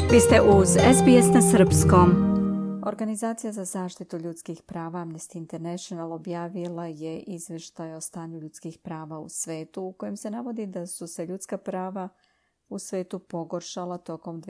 Vi ste uz SBS na srpskom. Organizacija za zaštitu ljudskih prava Amnesty International objavila je izvještaj o stanju ljudskih prava u svetu u kojem se navodi da su se ljudska prava u svetu pogoršala tokom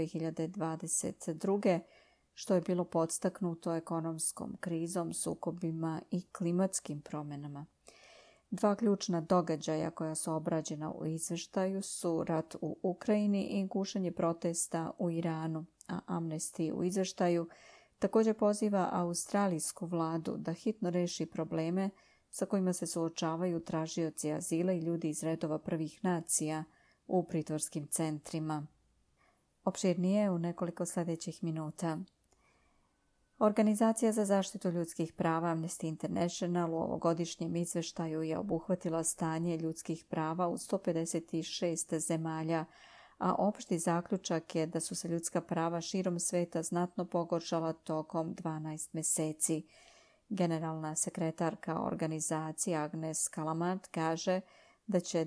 2022. što je bilo podstaknuto ekonomskom krizom, sukobima i klimatskim promjenama. Dva ključna događaja koja su obrađena u izvještaju su rat u Ukrajini i gušenje protesta u Iranu, a Amnesty u izvještaju također poziva australijsku vladu da hitno reši probleme sa kojima se suočavaju tražioci azila i ljudi iz redova prvih nacija u pritvorskim centrima. Opširnije u nekoliko sljedećih minuta. Organizacija za zaštitu ljudskih prava Amnesty International u ovogodišnjem izvještaju je obuhvatila stanje ljudskih prava u 156 zemalja, a opšti zaključak je da su se ljudska prava širom sveta znatno pogoršala tokom 12 mjeseci. Generalna sekretarka organizacije Agnes Callamard kaže da će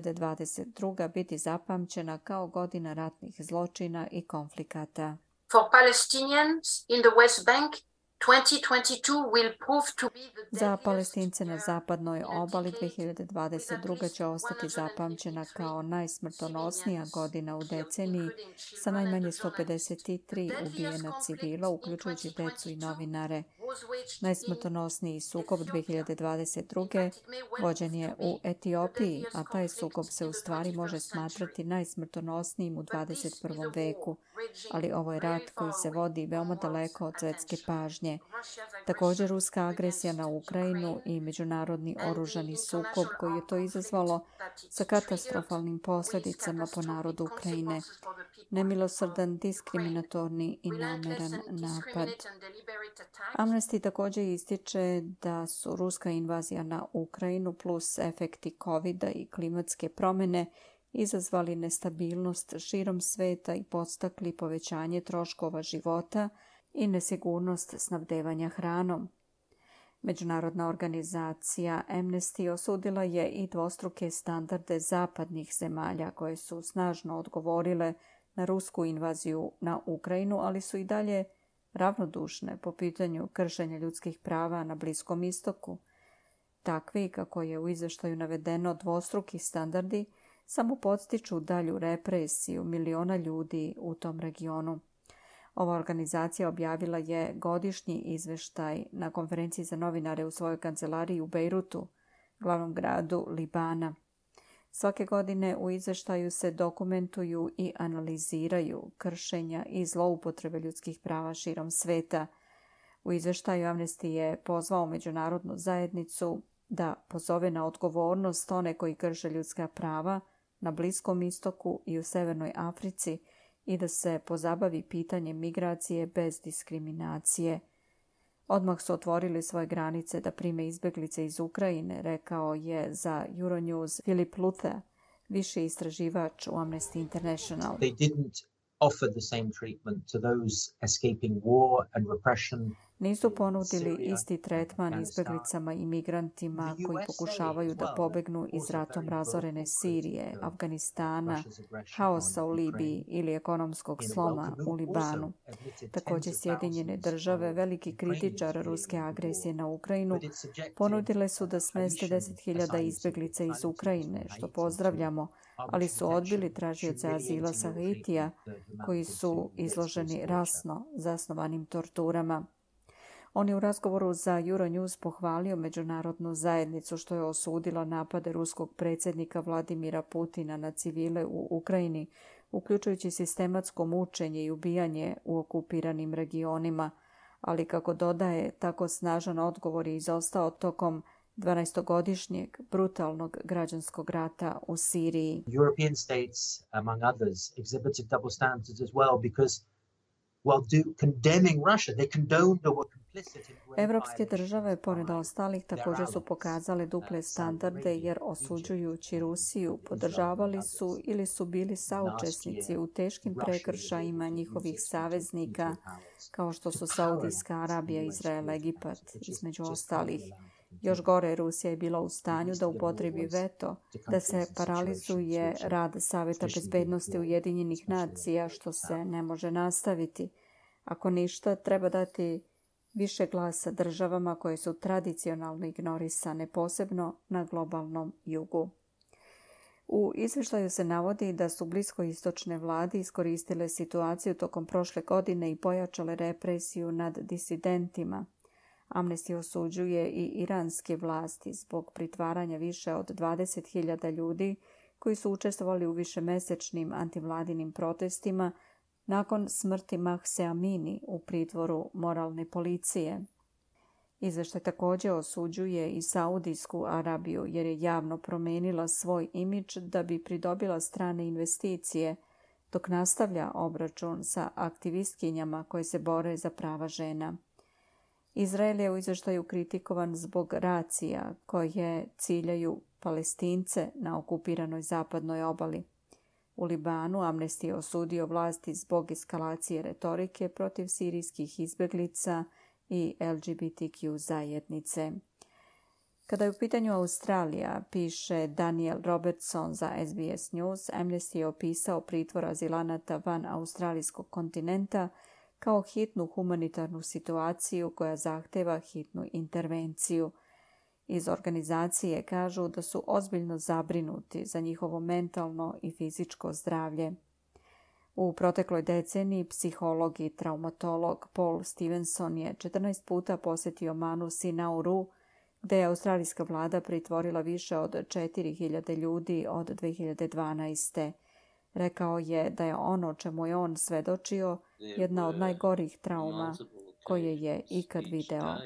2022. biti zapamćena kao godina ratnih zločina i konflikata. For Palestinians in the West Bank, 2022 will prove to be the Za Palestince na zapadnoj obali 2022. će ostati zapamćena kao najsmrtonosnija godina u deceniji sa najmanje 153 ubijena civila, uključujući decu i novinare. Najsmrtonosniji sukob 2022. vođen je u Etiopiji, a taj sukob se u stvari može smatrati najsmrtonosnijim u 21. veku, ali ovo je rat koji se vodi veoma daleko od svjetske pažnje. Također ruska agresija na Ukrajinu i međunarodni oružani sukob koji je to izazvalo sa katastrofalnim posljedicama po narodu Ukrajine. Nemilosrdan, diskriminatorni i namjeran napad. Amnesty također ističe da su ruska invazija na Ukrajinu plus efekti COVID-a i klimatske promjene izazvali nestabilnost širom sveta i podstakli povećanje troškova života i nesigurnost snabdevanja hranom. Međunarodna organizacija Amnesty osudila je i dvostruke standarde zapadnih zemalja koje su snažno odgovorile na rusku invaziju na Ukrajinu, ali su i dalje ravnodušne po pitanju kršenja ljudskih prava na Bliskom istoku. Takvi, kako je u izvještaju navedeno, dvostruki standardi samo podstiču dalju represiju miliona ljudi u tom regionu. Ova organizacija objavila je godišnji izvještaj na konferenciji za novinare u svojoj kancelariji u Bejrutu, glavnom gradu Libana. Svake godine u izvještaju se dokumentuju i analiziraju kršenja i zloupotrebe ljudskih prava širom sveta. U izvještaju Amnesty je pozvao međunarodnu zajednicu da pozove na odgovornost one koji krše ljudska prava na Bliskom istoku i u Severnoj Africi i da se pozabavi pitanjem migracije bez diskriminacije. Odmah su otvorili svoje granice da prime izbjeglice iz Ukrajine, rekao je za Euronews Philip Luther, viši istraživač u Amnesty International. They didn't offer the same treatment to those escaping war and repression. Nisu ponudili isti tretman izbjeglicama i migrantima koji pokušavaju da pobegnu iz ratom razorene Sirije, Afganistana, haosa u Libiji ili ekonomskog sloma u Libanu. Također Sjedinjene države, veliki kritičar ruske agresije na Ukrajinu, ponudile su da smeste 10.000 izbjeglica iz Ukrajine, što pozdravljamo, ali su odbili tražioce azila sa Haitija koji su izloženi rasno zasnovanim torturama. On je u razgovoru za Euronews pohvalio međunarodnu zajednicu što je osudila napade ruskog predsjednika Vladimira Putina na civile u Ukrajini, uključujući sistematsko mučenje i ubijanje u okupiranim regionima, ali kako dodaje, tako snažan odgovor je izostao tokom 12-godišnjeg brutalnog građanskog rata u Siriji. European states, among others, exhibited double standards as well because condemning Russia, they condoned or were complicit in Evropske države, pored ostalih, također su pokazale duple standarde jer osuđujući Rusiju podržavali su ili su bili saučesnici u teškim prekršajima njihovih saveznika kao što su Saudijska Arabija, Izrael, Egipat, između ostalih. Još gore, Rusija je bila u stanju da upotrebi veto, da se paralizuje rad Saveta bezbednosti Ujedinjenih nacija, što se ne može nastaviti. Ako ništa, treba dati više glasa državama koje su tradicionalno ignorisane, posebno na globalnom jugu. U izvještaju se navodi da su bliskoistočne vlade iskoristile situaciju tokom prošle godine i pojačale represiju nad disidentima. Amnesty osuđuje i iranske vlasti zbog pritvaranja više od 20.000 ljudi koji su učestvovali u višemesečnim antivladinim protestima nakon smrti Mahse Amini u pritvoru moralne policije. Izvještaj također osuđuje i Saudijsku Arabiju jer je javno promijenila svoj imidž da bi pridobila strane investicije, dok nastavlja obračun sa aktivistkinjama koje se bore za prava žena. Izrael je u izvještaju kritikovan zbog racija koje ciljaju Palestince na okupiranoj zapadnoj obali. U Libanu Amnesty je osudio vlasti zbog eskalacije retorike protiv sirijskih izbjeglica i LGBTQ zajednice. Kada je u pitanju Australija, piše Daniel Robertson za SBS News, Amnesty je opisao pritvor azilanata van australijskog kontinenta kao hitnu humanitarnu situaciju koja zahteva hitnu intervenciju. Iz organizacije kažu da su ozbiljno zabrinuti za njihovo mentalno i fizičko zdravlje. U protekloj deceniji psiholog i traumatolog Paul Stevenson je 14 puta posjetio Manus i Nauru, gdje je australijska vlada pritvorila više od 4.000 ljudi od 2012. Rekao je da je ono čemu je on svedočio jedna od najgorih trauma koje je ikad video.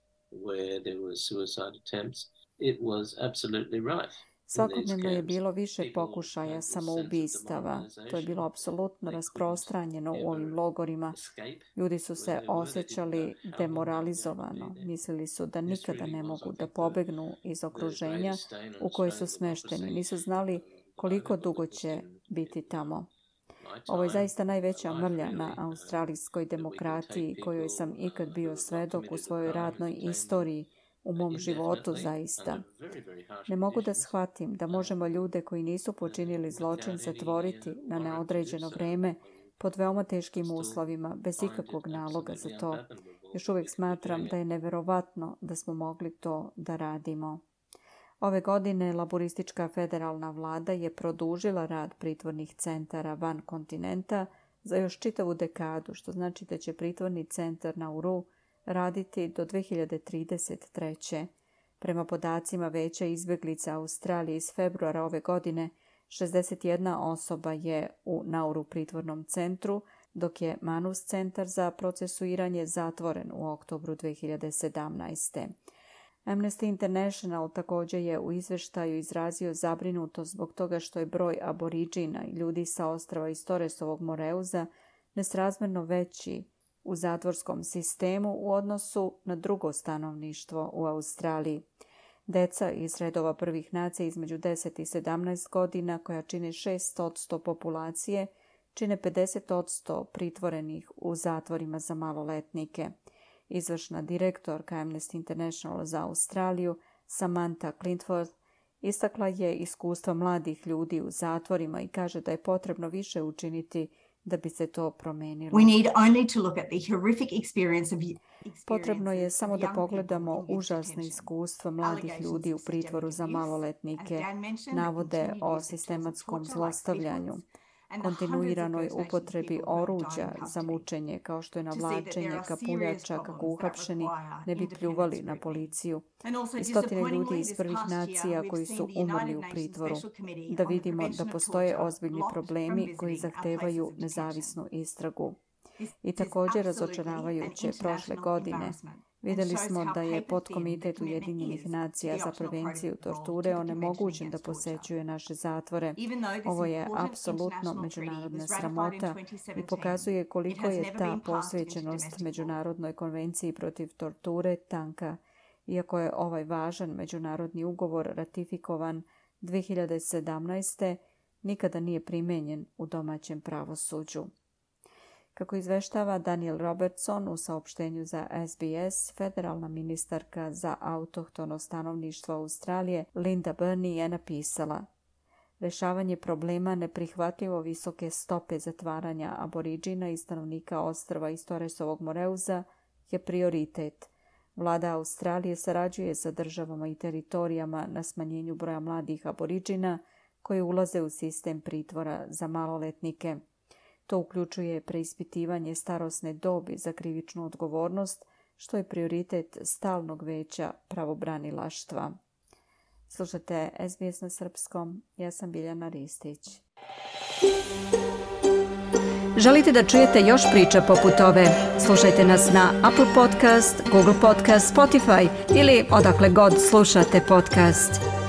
Svakodnevno je bilo više pokušaja samoubistava. To je bilo apsolutno rasprostranjeno u ovim logorima. Ljudi su se osjećali demoralizovano. Mislili su da nikada ne mogu da pobegnu iz okruženja u koje su smešteni. Nisu znali koliko dugo će biti tamo. Ovo je zaista najveća mrlja na australijskoj demokratiji kojoj sam ikad bio svedok u svojoj radnoj istoriji, u mom životu zaista. Ne mogu da shvatim da možemo ljude koji nisu počinili zločin zatvoriti na neodređeno vrijeme pod veoma teškim uslovima, bez ikakvog naloga za to. Još uvijek smatram da je neverovatno da smo mogli to da radimo. Ove godine laboristička federalna vlada je produžila rad pritvornih centara van kontinenta za još čitavu dekadu, što znači da će pritvorni centar Nauru raditi do 2033. Prema podacima Veća izbjeglica Australije iz februara ove godine, 61 osoba je u Nauru pritvornom centru, dok je Manus centar za procesuiranje zatvoren u oktobru 2017. Amnesty International također je u izvještaju izrazio zabrinutost zbog toga što je broj aboriđina i ljudi sa ostrava iz Torresovog Moreuza nesrazmjerno veći u zatvorskom sistemu u odnosu na drugo stanovništvo u Australiji. Deca iz redova prvih nacija između 10 i 17 godina, koja čine 6% populacije, čine 50% pritvorenih u zatvorima za maloletnike. Izvršna direktorka Amnesty International za Australiju, Samantha Clintworth, istakla je iskustva mladih ljudi u zatvorima i kaže da je potrebno više učiniti da bi se to promenilo. Potrebno je samo da pogledamo užasne iskustva mladih ljudi u pritvoru za maloletnike, navode o sistematskom zlostavljanju, kontinuiranoj upotrebi oruđa za mučenje, kao što je navlačenje kapuljača kako uhapšeni ne bi pljuvali na policiju, i stotine ljudi iz prvih nacija koji su umrli u pritvoru, da vidimo da postoje ozbiljni problemi koji zahtevaju nezavisnu istragu. I također razočaravajuće, prošle godine vidjeli smo da je podkomitet Ujedinjenih nacija za prevenciju torture onemogućen da posećuje naše zatvore. Ovo je apsolutno međunarodna sramota i pokazuje koliko je ta posvećenost Međunarodnoj konvenciji protiv torture tanka, iako je ovaj važan međunarodni ugovor ratifikovan 2017. nikada nije primenjen u domaćem pravosuđu. Kako izveštava Daniel Robertson u saopštenju za SBS, federalna ministarka za autohtono stanovništvo Australije Linda Burney je napisala: rješavanje problema neprihvatljivo visoke stope zatvaranja aboriđina i stanovnika ostrva iz Torresovog Moreuza je prioritet. Vlada Australije sarađuje sa državama i teritorijama na smanjenju broja mladih aboriđina koji ulaze u sistem pritvora za maloletnike. To uključuje preispitivanje starosne dobi za krivičnu odgovornost, što je prioritet stalnog veća pravobranilaštva. Slušate SBS na srpskom, ja sam Biljana Ristić. Želite da čujete još priča poput ove? Slušajte nas na Apple Podcast, Google Podcast, Spotify ili odakle god slušate podcast.